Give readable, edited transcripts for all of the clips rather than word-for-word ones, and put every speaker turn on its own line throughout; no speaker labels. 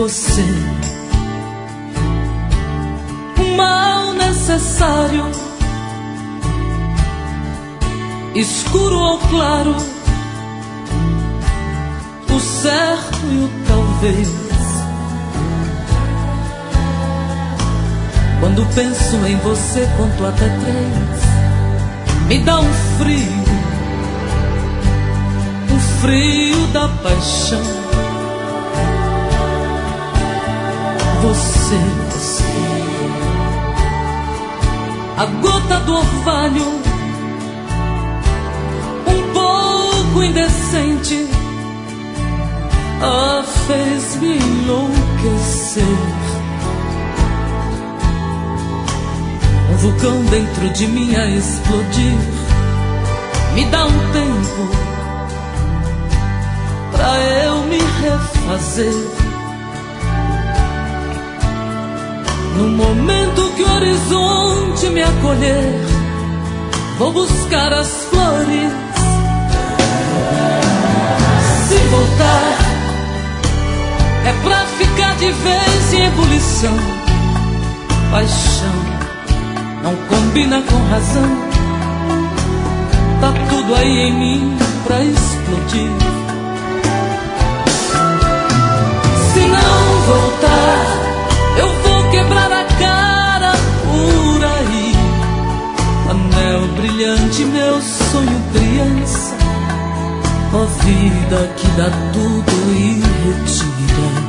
você, um mal necessário, escuro ou claro, o certo e o talvez. Quando penso em você, conto até 3, me dá um frio da paixão. Você, a gota do orvalho, um pouco indecente, fez-me enlouquecer. Um vulcão dentro de mim a explodir. Me dá um tempo pra eu me refazer. No momento que o horizonte me acolher, vou buscar as flores. Se voltar, é pra ficar de vez em ebulição. Paixão não combina com razão. Tá tudo aí em mim pra explodir. Se não voltar, eu vou quebrar a cara por aí. Anel brilhante, meu sonho criança, ó vida que dá tudo e retira.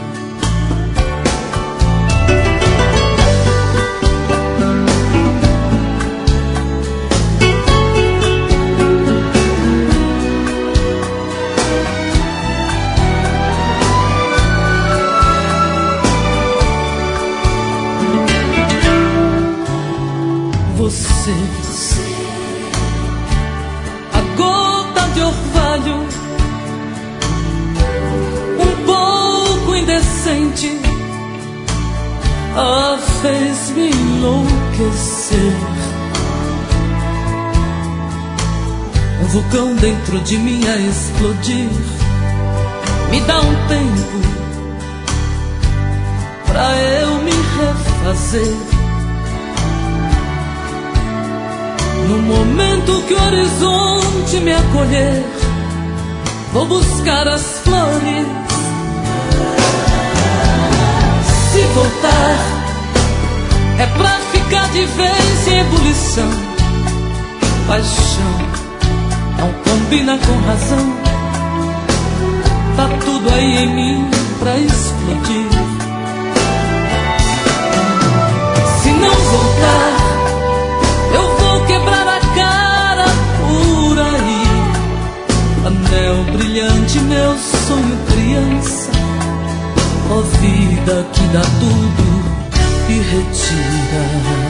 Você, a gota de orvalho, um pouco indecente, fez-me enlouquecer. Um vulcão dentro de mim a explodir. Me dá um tempo pra eu me refazer. No momento que o horizonte me acolher, vou buscar as flores. Se voltar, é pra ficar de vez em ebulição. Paixão não combina com razão. Tá tudo aí em mim pra explodir. Se não voltar, eu vou quebrar a cara por aí. Anel brilhante, meu sonho criança, ó vida que dá tudo e retira.